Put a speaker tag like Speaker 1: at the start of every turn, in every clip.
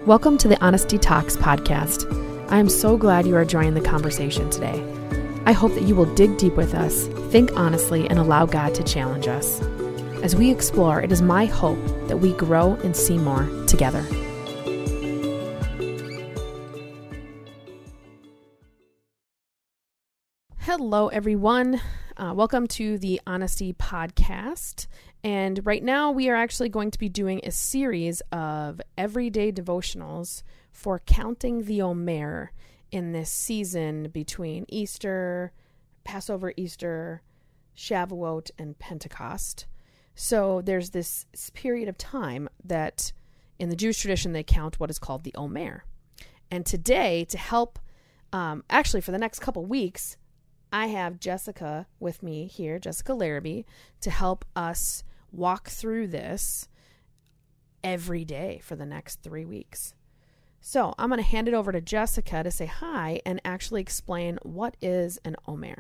Speaker 1: Welcome to the Honesty Talks podcast. I am so glad you are joining the conversation today. I hope that you will dig deep with us, think honestly, and allow God to challenge us. As we explore, it is my hope that we grow and see more together. Hello, everyone. Welcome to the Honesty Podcast. And right now we are actually going to be doing a series of everyday devotionals for counting the Omer in this season between Easter, Passover, Easter, Shavuot, and Pentecost. So there's this period of time that in the Jewish tradition they count what is called the Omer. And today, to help, actually for the next couple weeks, I have Jessica with me here, Jessica Larrabee, to help us walk through this every day for the next 3 weeks. So I'm going to hand it over to Jessica to say hi and actually explain what is an Omer.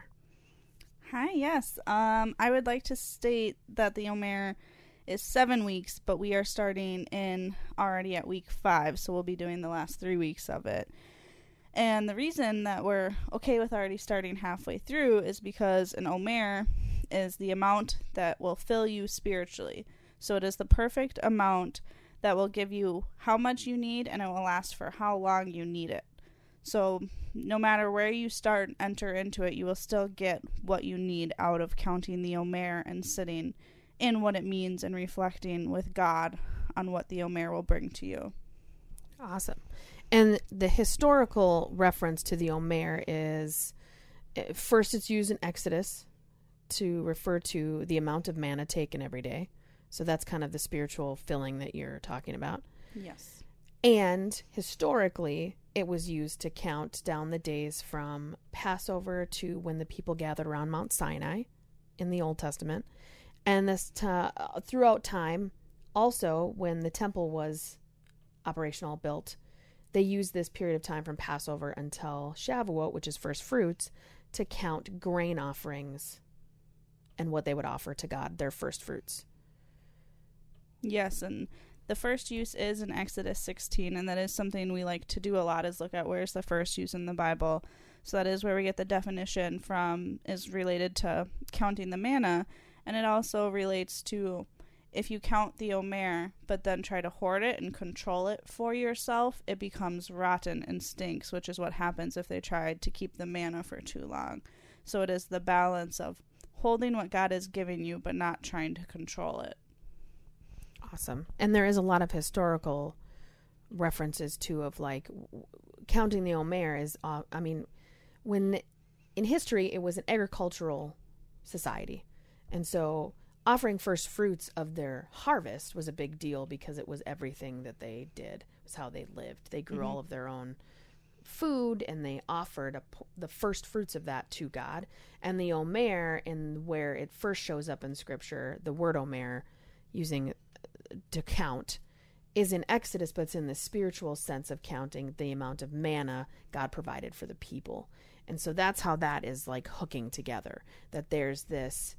Speaker 2: Hi, yes. I would like to state that the Omer is 7 weeks, but we are starting already at week 5, so we'll be doing the last 3 weeks of it. And the reason that we're okay with already starting halfway through is because an Omer is the amount that will fill you spiritually. So it is the perfect amount that will give you how much you need, and it will last for how long you need it. So no matter where you start and enter into it, you will still get what you need out of counting the Omer and sitting in what it means and reflecting with God on what the Omer will bring to you.
Speaker 1: Awesome. And the historical reference to the Omer is, first it's used in Exodus to refer to the amount of manna taken every day. So that's kind of the spiritual filling that you're talking about.
Speaker 2: Yes.
Speaker 1: And historically, it was used to count down the days from Passover to when the people gathered around Mount Sinai in the Old Testament. And this throughout time, also when the temple was operational, built, they used this period of time from Passover until Shavuot, which is first fruits, to count grain offerings and what they would offer to God, their first fruits.
Speaker 2: Yes, and the first use is in Exodus 16, and that is something we like to do a lot, is look at where's the first use in the Bible. So that is where we get the definition from, is related to counting the manna, and it also relates to if you count the Omer, but then try to hoard it and control it for yourself, it becomes rotten and stinks, which is what happens if they tried to keep the manna for too long. So it is the balance of holding what God is giving you, but not trying to control it.
Speaker 1: Awesome. And there is a lot of historical references too of like counting the Omer is, when in history it was an agricultural society. And so offering first fruits of their harvest was a big deal because it was everything that they did. It was how they lived. They grew all of their own food, and they offered the first fruits of that to God. And the Omer, in where it first shows up in Scripture, the word Omer, using to count, is in Exodus, but it's in the spiritual sense of counting the amount of manna God provided for the people. And so that's how that is like hooking together, that there's this.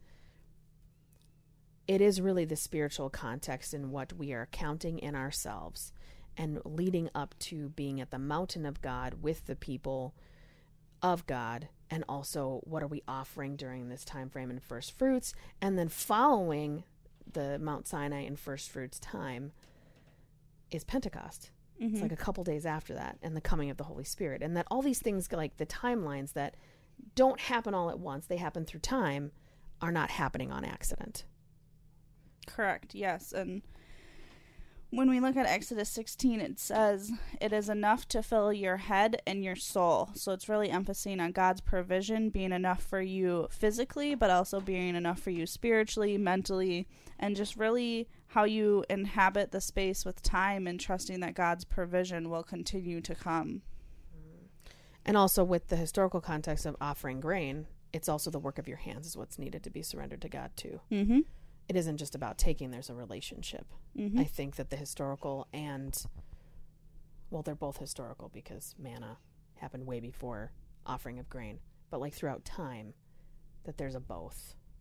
Speaker 1: It is really the spiritual context in what we are counting in ourselves and leading up to being at the mountain of God with the people of God. And also, what are we offering during this time frame in first fruits? And then following the Mount Sinai and first fruits time is Pentecost. It's like a couple days after that, and the coming of the Holy Spirit. And that all these things, like the timelines that don't happen all at once, they happen through time, are not happening on accident.
Speaker 2: Correct, yes. And when we look at Exodus 16, it says it is enough to fill your head and your soul. So it's really emphasizing on God's provision being enough for you physically, but also being enough for you spiritually, mentally, and just really how you inhabit the space with time and trusting that God's provision will continue to come.
Speaker 1: And also with the historical context of offering grain, it's also the work of your hands is what's needed to be surrendered to God too.
Speaker 2: Mm-hmm.
Speaker 1: It isn't just about taking, there's a relationship. I think that the historical and, well, they're both historical because manna happened way before offering of grain, but like throughout time, that there's a both.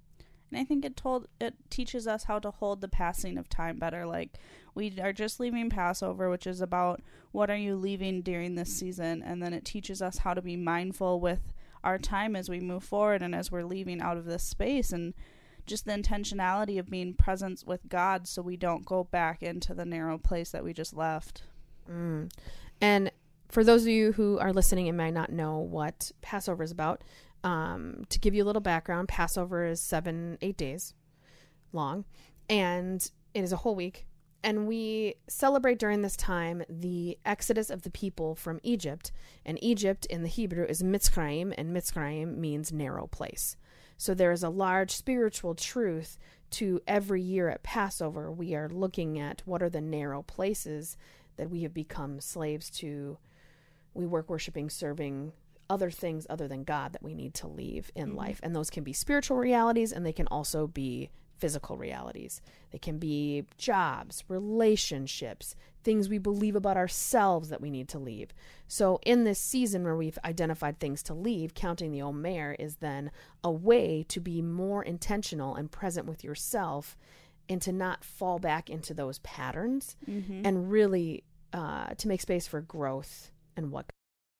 Speaker 2: And I think it teaches us how to hold the passing of time better. Like, we are just leaving Passover, which is about what are you leaving during this season, and then it teaches us how to be mindful with our time as we move forward and as we're leaving out of this space, and just the intentionality of being present with God so we don't go back into the narrow place that we just left.
Speaker 1: And for those of you who are listening and might not know what Passover is about, to give you a little background, Passover is 7-8 days long, and it is a whole week. And we celebrate during this time the exodus of the people from Egypt. And Egypt in the Hebrew is Mitzrayim, and Mitzrayim means narrow place. So there is a large spiritual truth to every year at Passover. We are looking at what are the narrow places that we have become slaves to. We work worshiping, serving other things other than God that we need to leave in life. And those can be spiritual realities, and they can also be physical realities. They can be jobs, relationships, things we believe about ourselves that we need to leave. So in this season where we've identified things to leave, counting the Omer is then a way to be more intentional and present with yourself, and to not fall back into those patterns, and really to make space for growth and what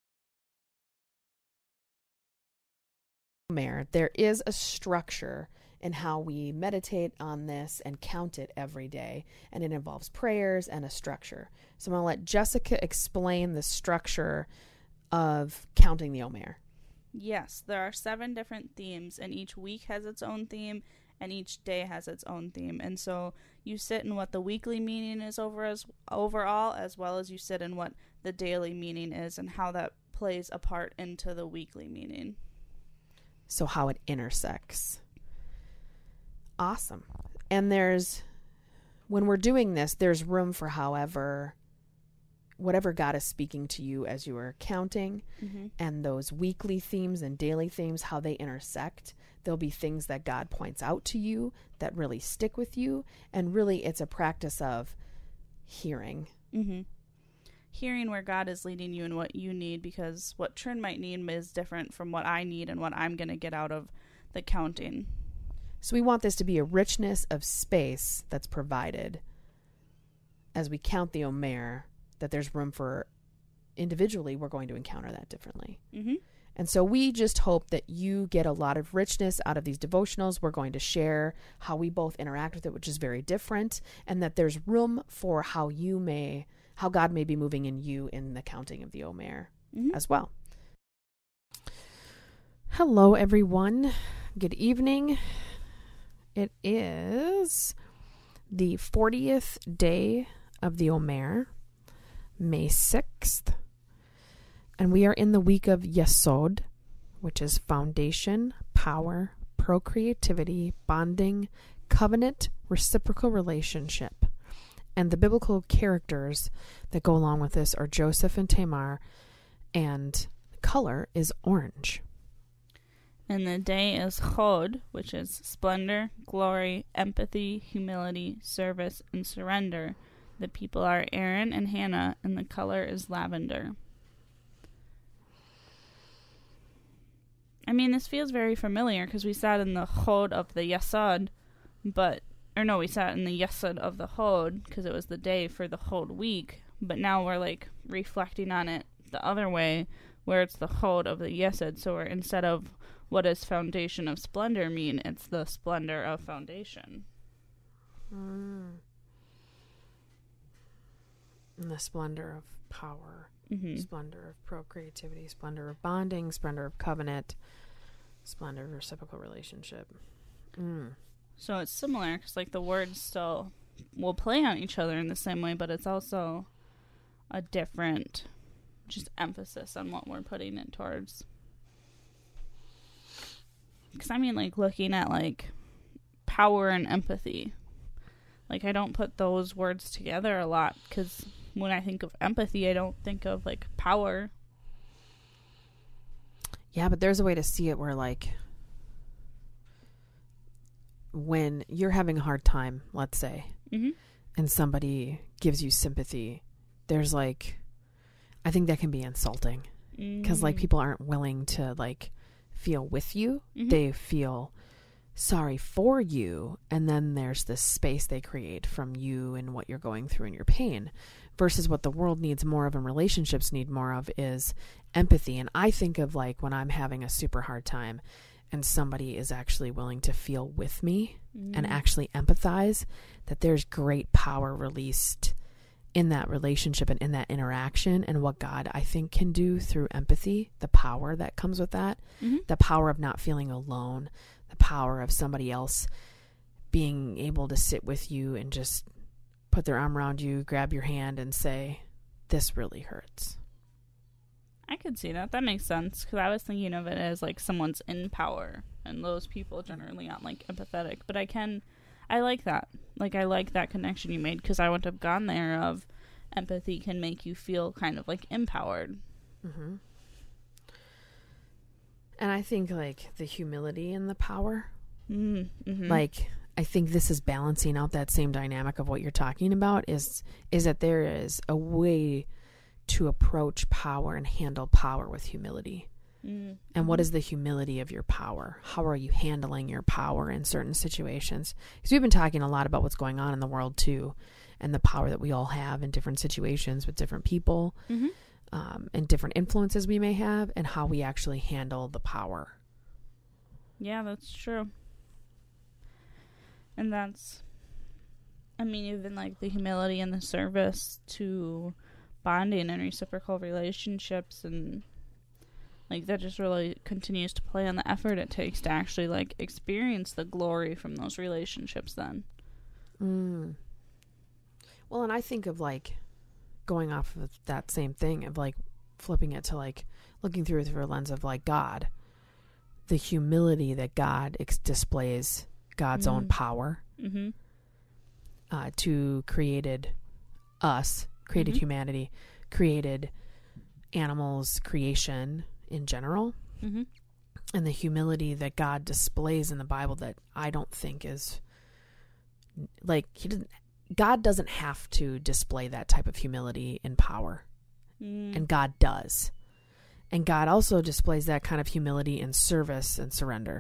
Speaker 1: there is a structure in how we meditate on this and count it every day, and it involves prayers and a structure. So I'm going to let Jessica explain the structure of counting the Omer.
Speaker 2: Yes, there are 7 different themes, and each week has its own theme, and each day has its own theme. And so you sit in what the weekly meaning is overall, as well as you sit in what the daily meaning is and how that plays a part into the weekly meaning.
Speaker 1: So how it intersects. Awesome. And when we're doing this, there's room for whatever God is speaking to you as you are counting, and those weekly themes and daily themes, how they intersect. There'll be things that God points out to you that really stick with you. And really it's a practice of hearing.
Speaker 2: Hearing where God is leading you and what you need, because what Trin might need is different from what I need and what I'm going to get out of the counting.
Speaker 1: So we want this to be a richness of space that's provided as we count the Omer, that there's room for individually, we're going to encounter that differently. And so we just hope that you get a lot of richness out of these devotionals. We're going to share how we both interact with it, which is very different, and that there's room for how God may be moving in you in the counting of the Omer as well. Hello, everyone. Good evening. It is the 40th day of the Omer, May 6th, and we are in the week of Yesod, which is foundation, power, procreativity, bonding, covenant, reciprocal relationship. And the biblical characters that go along with this are Joseph and Tamar, and the color is orange.
Speaker 2: And the day is Chod, which is splendor, glory, empathy, humility, service, and surrender. The people are Aaron and Hannah, and the color is lavender. I mean, this feels very familiar because we sat in the Chod of the Yesod, we sat in the Yesod of the Chod because it was the day for the Chod week, but now we're like reflecting on it the other way, where it's the Chod of the Yesod. So we're, instead of what does foundation of splendor mean, it's the splendor of foundation.
Speaker 1: And the splendor of power, splendor of procreativity, splendor of bonding, splendor of covenant, splendor of reciprocal relationship.
Speaker 2: So it's similar because like the words still will play on each other in the same way, but it's also a different just emphasis on what we're putting it towards. Because I mean, like, looking at like power and empathy, like I don't put those words together a lot because when I think of empathy, I don't think of like power.
Speaker 1: Yeah, but there's a way to see it where like when you're having a hard time, let's say, and somebody gives you sympathy, there's like, I think that can be insulting because like people aren't willing to like feel with you. They feel sorry for you, and then there's this space they create from you and what you're going through and your pain, versus what the world needs more of and relationships need more of is empathy. And I think of like when I'm having a super hard time and somebody is actually willing to feel with me and actually empathize, that there's great power released in that relationship and in that interaction, and what God, I think, can do through empathy, the power that comes with that, the power of not feeling alone, the power of somebody else being able to sit with you and just put their arm around you, grab your hand and say, this really hurts.
Speaker 2: I could see that. That makes sense, because I was thinking of it as like someone's in power, and those people generally aren't like empathetic. But I like that. Like, I like that connection you made, because I wouldn't have gone there of empathy can make you feel kind of like empowered.
Speaker 1: Mm-hmm. And I think like the humility and the power, like, I think this is balancing out that same dynamic of what you're talking about is that there is a way to approach power and handle power with humility. And what is the humility of your power? How are you handling your power in certain situations? Because we've been talking a lot about what's going on in the world too, and the power that we all have in different situations with different people, and different influences we may have, and how we actually handle the power.
Speaker 2: Yeah, that's true. And that's, I mean, even like the humility and the service to bonding and reciprocal relationships, and like that just really continues to play on the effort it takes to actually like experience the glory from those relationships then.
Speaker 1: Well, and I think of like going off of that same thing of like flipping it to like looking through it through a lens of like God, the humility that God displays, God's own power to created us, created humanity, created animals, creation in general, and the humility that God displays in the Bible that I don't think is like God doesn't have to display that type of humility and power, and God does, and God also displays that kind of humility in service and surrender.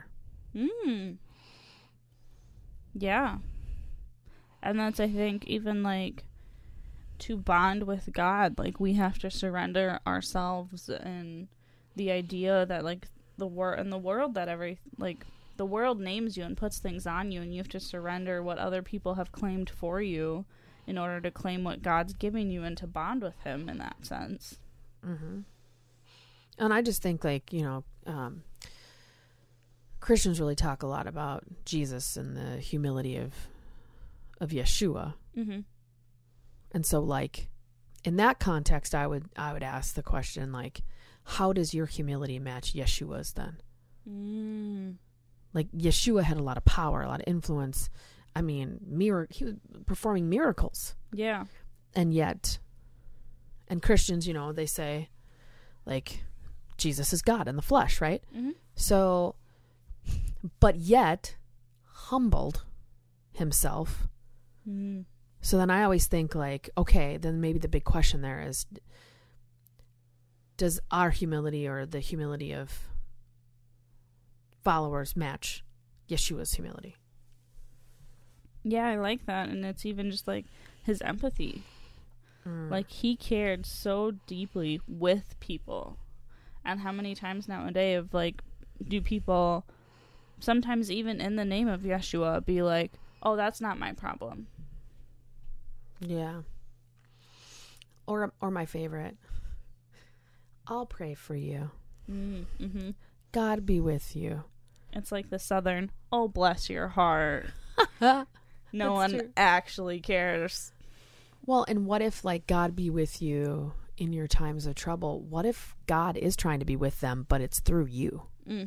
Speaker 2: Yeah, and that's, I think, even like to bond with God, like we have to surrender ourselves, and the idea that like the world that the world names you and puts things on you, and you have to surrender what other people have claimed for you in order to claim what God's giving you and to bond with him in that sense.
Speaker 1: And I just think like, you know, Christians really talk a lot about Jesus and the humility of Yeshua. And so like in that context, I would ask the question, like, how does your humility match Yeshua's then? Like Yeshua had a lot of power, a lot of influence. I mean, he was performing miracles. Yeah. And yet, and Christians, you know, they say like Jesus is God in the flesh, right? So, but yet humbled himself. So then I always think like, okay, then maybe the big question there is, does our humility or the humility of followers match Yeshua's humility?
Speaker 2: Yeah, I like that. And it's even just like his empathy. Like he cared so deeply with people. And how many times nowadays of like, do people sometimes even in the name of Yeshua be like, oh, that's not my problem.
Speaker 1: Yeah. Or my favorite, I'll pray for you. God be with you.
Speaker 2: It's like the Southern, oh, bless your heart. No one actually cares.
Speaker 1: Well, and what if like God be with you in your times of trouble? What if God is trying to be with them, but it's through you?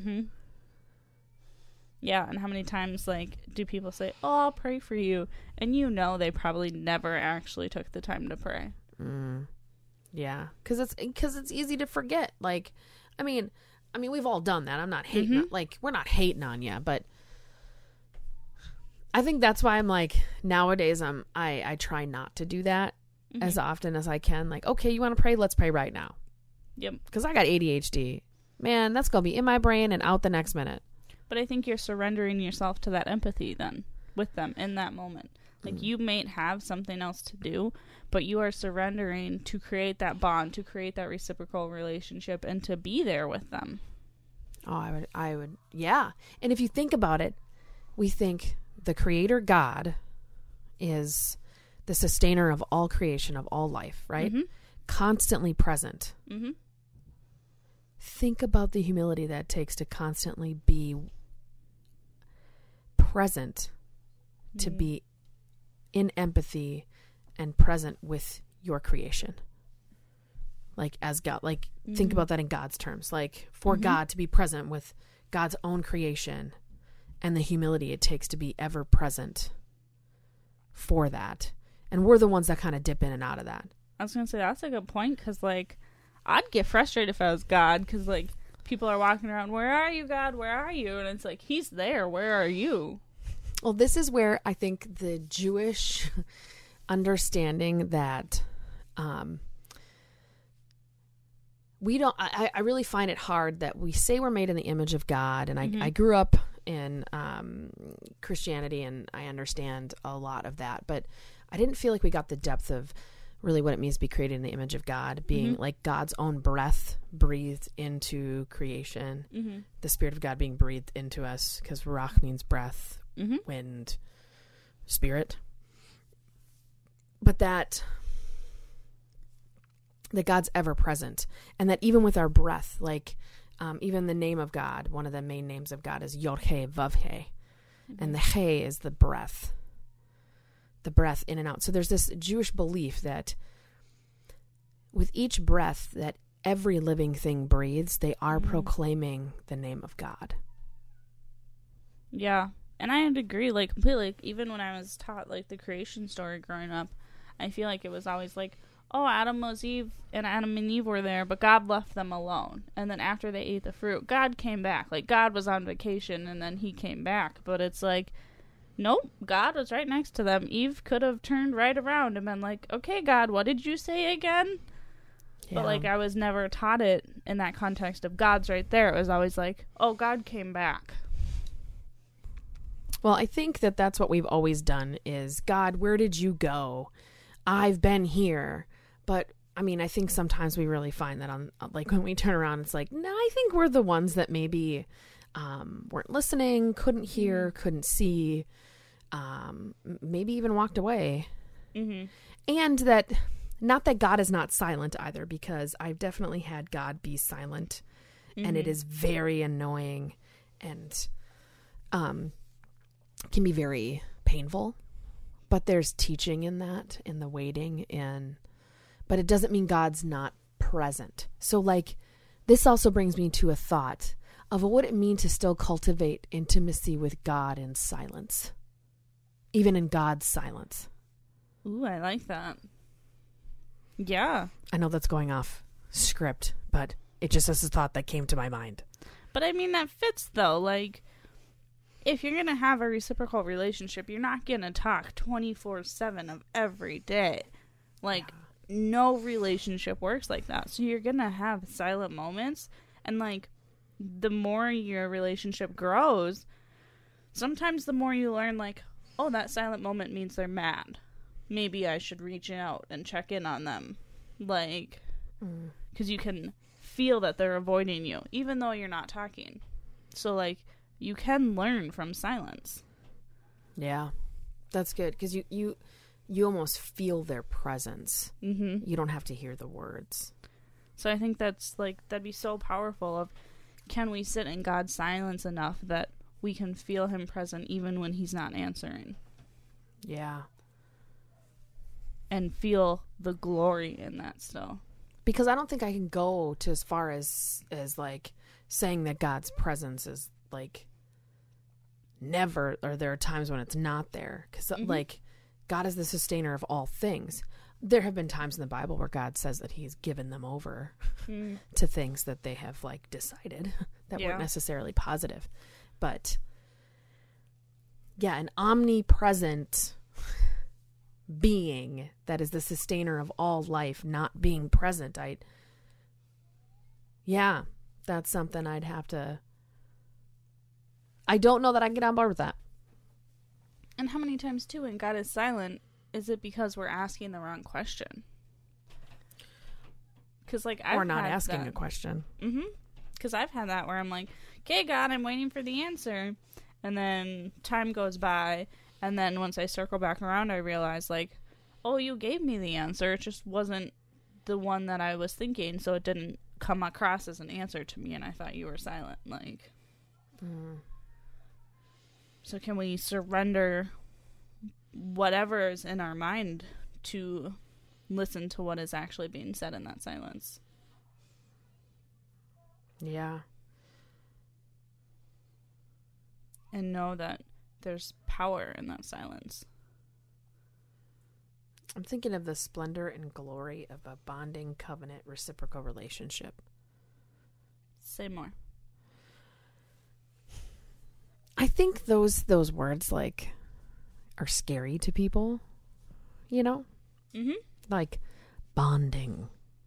Speaker 2: Yeah, and how many times like do people say, oh, I'll pray for you, and you know they probably never actually took the time to pray.
Speaker 1: Yeah, because it's easy to forget. Like, I mean we've all done that. I'm not hating like we're not hating on you, but I think that's why I'm like nowadays I try not to do that as often as I can. Like, okay, you want to pray? Let's pray right now. Yep. Because I got ADHD. Man, that's gonna be in my brain and out the next minute.
Speaker 2: But I think you're surrendering yourself to that empathy then with them in that moment. Like, you may have something else to do, but you are surrendering to create that bond, to create that reciprocal relationship, and to be there with them.
Speaker 1: Oh, I would, yeah. And if you think about it, we think the Creator God is the sustainer of all creation, of all life, right?
Speaker 2: Mm-hmm.
Speaker 1: Constantly present.
Speaker 2: Mm-hmm.
Speaker 1: Think about the humility that it takes to constantly be present, to be in empathy and present with your creation. Like, as God, like, think about that in God's terms. Like, for God to be present with God's own creation and the humility it takes to be ever present for that. And we're the ones that kind of dip in and out of that.
Speaker 2: I was going to say, that's a good point, because, like, I'd get frustrated if I was God, because, like, people are walking around, where are you, God? Where are you? And it's like, he's there. Where are you?
Speaker 1: Well, this is where I think the Jewish understanding that we don't, I really find it hard that we say we're made in the image of God. And I grew up in Christianity, and I understand a lot of that, but I didn't feel like we got the depth of really what it means to be created in the image of God, being like God's own breath breathed into creation, the Spirit of God being breathed into us, because ruach means breath, wind, spirit. But that God's ever present, and that even with our breath, like even the name of God, one of the main names of God is Yod-Heh, Vav-Heh, and the He is the breath in and out. So there's this Jewish belief that with each breath that every living thing breathes, they are proclaiming the name of God.
Speaker 2: Yeah. And I'd agree, like, completely. Like, even when I was taught, like, the creation story growing up, I feel like it was always like, oh, Adam and Eve were there, but God left them alone. And then after they ate the fruit, God came back. Like, God was on vacation, and then he came back. But it's like, nope, God was right next to them. Eve could have turned right around and been like, okay, God, what did you say again? Yeah. But, like, I was never taught it in that context of God's right there. It was always like, oh, God came back.
Speaker 1: Well, I think that that's what we've always done is, God, where did you go? I've been here. But, I mean, I think sometimes we really find that on, like, when we turn around, it's like, no, I think we're the ones that maybe weren't listening, couldn't hear, couldn't see, maybe even walked away. And that, not that God is not silent either, because I've definitely had God be silent, and it is very annoying and can be very painful. But there's teaching in that, in the waiting, but it doesn't mean God's not present. So, like, this also brings me to a thought of what it means to still cultivate intimacy with God in silence, even in God's silence.
Speaker 2: Ooh, I like that. Yeah.
Speaker 1: I know that's going off script, but it just is a thought that came to my mind.
Speaker 2: But I mean, that fits, though. Like, if you're going to have a reciprocal relationship, you're not going to talk 24/7 of every day. Like, no relationship works like that. So you're going to have silent moments. And, like, the more your relationship grows, sometimes the more you learn, like, oh, that silent moment means they're mad. Maybe I should reach out and check in on them. Like, because you can feel that they're avoiding you, even though you're not talking. So, like, you can learn from silence.
Speaker 1: Yeah, that's good, because you almost feel their presence. You don't have to hear the words.
Speaker 2: So I think that's, like, that'd be so powerful of, can we sit in God's silence enough that we can feel him present even when he's not answering?
Speaker 1: Yeah.
Speaker 2: And feel the glory in that still.
Speaker 1: Because I don't think I can go to as far as like, saying that God's presence is, like, never, or there are times when it's not there. Because, like, God is the sustainer of all things. There have been times in the Bible where God says that he's given them over to things that they have, like, decided that weren't necessarily positive. But, yeah, an omnipresent being that is the sustainer of all life not being present, that's something I'd have to I don't know that I can get on board with that.
Speaker 2: And how many times, too, when God is silent, is it because we're asking the wrong question? Because, like,
Speaker 1: Or not asking a question.
Speaker 2: Mm-hmm. Because I've had that where I'm like, okay, God, I'm waiting for the answer. And then time goes by. And then once I circle back around, I realize, like, oh, you gave me the answer. It just wasn't the one that I was thinking. So it didn't come across as an answer to me. And I thought you were silent. Like, So can we surrender whatever is in our mind to listen to what is actually being said in that silence?
Speaker 1: Yeah.
Speaker 2: And know that there's power in that silence.
Speaker 1: I'm thinking of the splendor and glory of a bonding, covenant, reciprocal relationship.
Speaker 2: Say more.
Speaker 1: I think those words, like, are scary to people, you know?
Speaker 2: Mm-hmm.
Speaker 1: Like, bonding,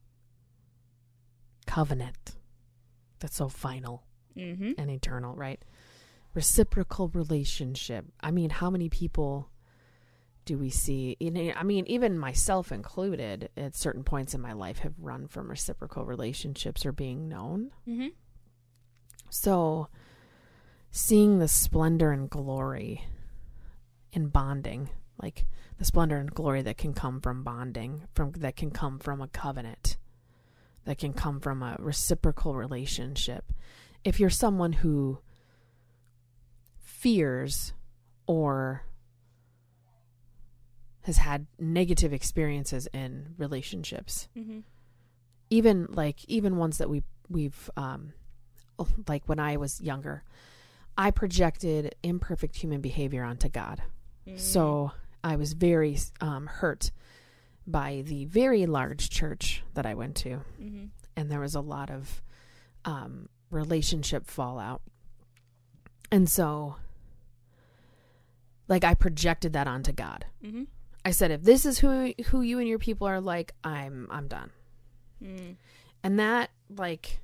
Speaker 1: covenant. That's so final and eternal, right? Reciprocal relationship. I mean, how many people do we see? I mean, even myself included, at certain points in my life, have run from reciprocal relationships or being known.
Speaker 2: Mm-hmm.
Speaker 1: So, seeing the splendor and glory in bonding, like the splendor and glory that can come from bonding, that can come from a covenant, that can come from a reciprocal relationship. If you're someone who fears or has had negative experiences in relationships, even ones that we've like when I was younger, I projected imperfect human behavior onto God. So I was very hurt by the very large church that I went to. And there was a lot of relationship fallout. And so, like, I projected that onto God. I said, if this is who you and your people are like, I'm done. And that, like,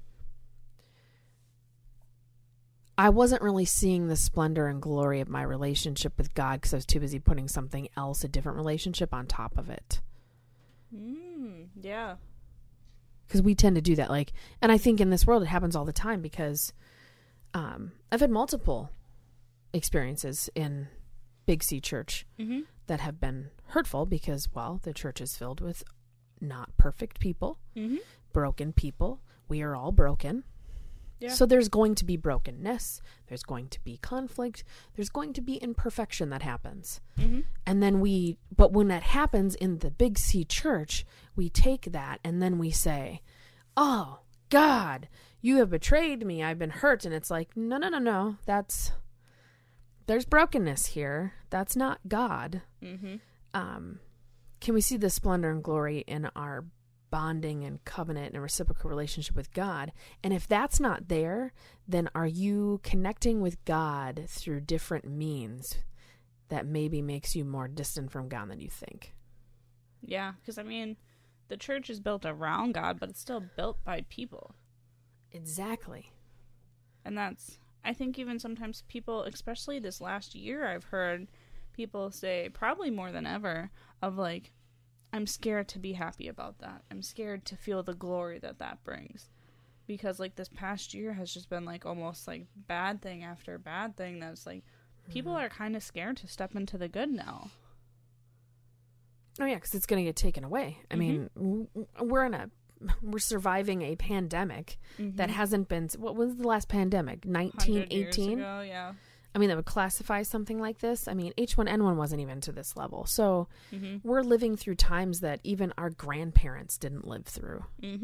Speaker 1: I wasn't really seeing the splendor and glory of my relationship with God because I was too busy putting something else, a different relationship, on top of it.
Speaker 2: Yeah.
Speaker 1: Because we tend to do that. Like, and I think in this world it happens all the time because I've had multiple experiences in Big C Church that have been hurtful because, well, the church is filled with not perfect people, broken people. We are all broken. Yeah. So there's going to be brokenness. There's going to be conflict. There's going to be imperfection that happens. And then but when that happens in the Big C Church, we take that and then we say, oh, God, you have betrayed me. I've been hurt. And it's like, no. There's brokenness here. That's not God. Can we see the splendor and glory in our bonding and covenant and reciprocal relationship with God? And if that's not there, then are you connecting with God through different means that maybe makes you more distant from God than you think?
Speaker 2: Yeah, because I mean, the church is built around God, but it's still built by people.
Speaker 1: Exactly.
Speaker 2: And that's, I think even sometimes people, especially this last year, I've heard people say, probably more than ever, of like, I'm scared to be happy about that. I'm scared to feel the glory that brings. Because, like, this past year has just been, like, almost, like, bad thing after bad thing that's, like, people are kind of scared to step into the good now.
Speaker 1: Oh, yeah, because it's going to get taken away. I mean, we're surviving a pandemic that hasn't been... What was the last pandemic? 1918?
Speaker 2: Ago, yeah.
Speaker 1: I mean, that would classify something like this. I mean, H1N1 wasn't even to this level. So we're living through times that even our grandparents didn't live through.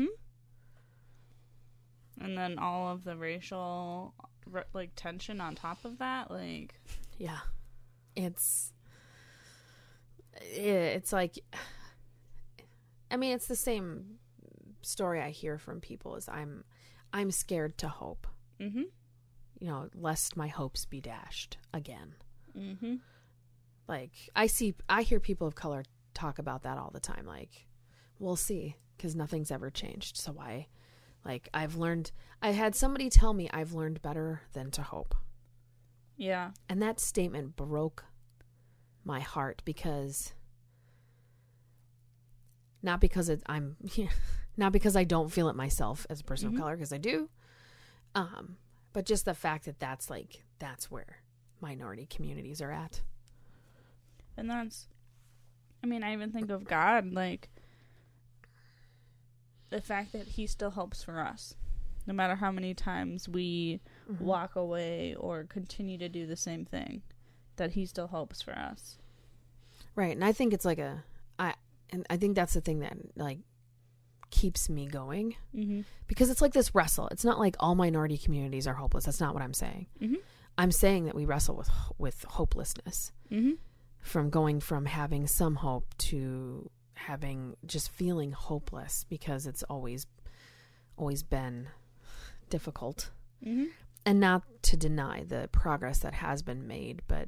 Speaker 2: And then all of the racial, like, tension on top of that, like...
Speaker 1: Yeah. It's like... I mean, it's the same story I hear from people is I'm scared to hope. You know, lest my hopes be dashed again. Like, I hear people of color talk about that all the time. Like, we'll see, because nothing's ever changed. So why? Like, I had somebody tell me I've learned better than to hope.
Speaker 2: Yeah.
Speaker 1: And that statement broke my heart because not because not because I don't feel it myself as a person of color, because I do, but just the fact that that's where minority communities are at.
Speaker 2: And I even think of God, like the fact that he still hopes for us, no matter how many times we walk away or continue to do the same thing, that he still hopes for us.
Speaker 1: Right. And I think it's I think that's the thing that like keeps me going, because it's like this wrestle. It's not like all minority communities are hopeless. That's not what I'm saying. I'm saying that we wrestle with hopelessness, from going from having some hope to having just feeling hopeless because it's always been difficult. And not to deny the progress that has been made, but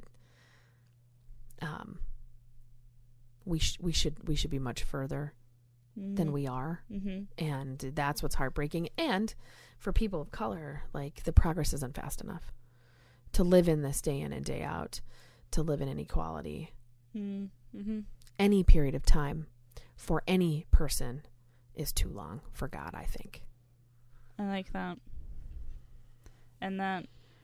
Speaker 1: we should be much further than we are. And that's what's heartbreaking. And for people of color, like, the progress isn't fast enough to live in this day in and day out, to live in inequality. Any period of time for any person is too long for God, I think.
Speaker 2: I like that. And that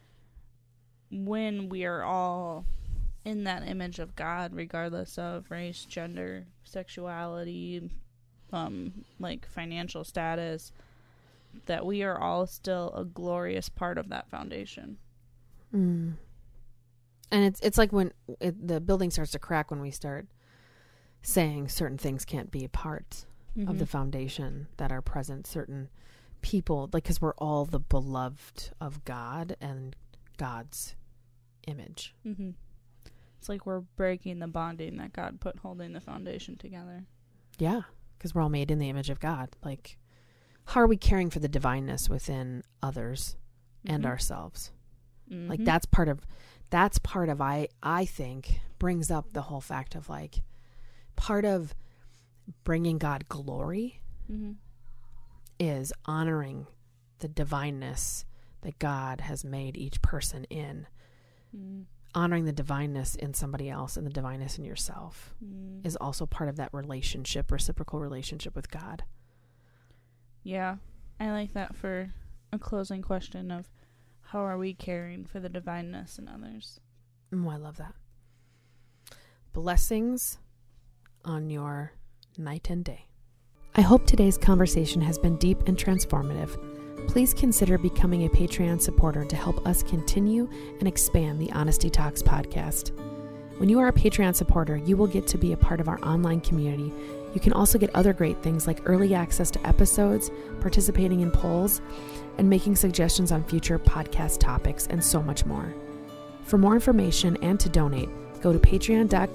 Speaker 2: when we are all in that image of God, regardless of race, gender, sexuality, like financial status, that we are all still a glorious part of that foundation.
Speaker 1: And it's like when the building starts to crack, when we start saying certain things can't be a part of the foundation that are present, certain people, like, because we're all the beloved of God and God's image.
Speaker 2: It's like we're breaking the bonding that God put holding the foundation together. Yeah,
Speaker 1: because we're all made in the image of God. Like, how are we caring for the divineness within others and ourselves? Like, that's part of I think brings up the whole fact of, like, part of bringing God glory is honoring the divineness that God has made each person in. Honoring the divineness in somebody else and the divineness in yourself is also part of that relationship, reciprocal relationship with God.
Speaker 2: Yeah, I like that for a closing question of how are we caring for the divineness in others?
Speaker 1: Oh, I love that. Blessings on your night and day. I hope today's conversation has been deep and transformative. Please consider becoming a Patreon supporter to help us continue and expand the Honesty Talks podcast. When you are a Patreon supporter, you will get to be a part of our online community. You can also get other great things like early access to episodes, participating in polls, and making suggestions on future podcast topics, and so much more. For more information and to donate, go to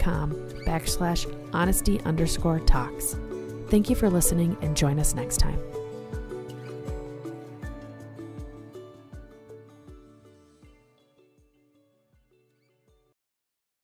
Speaker 1: patreon.com/honesty_talks. Thank you for listening, and join us next time.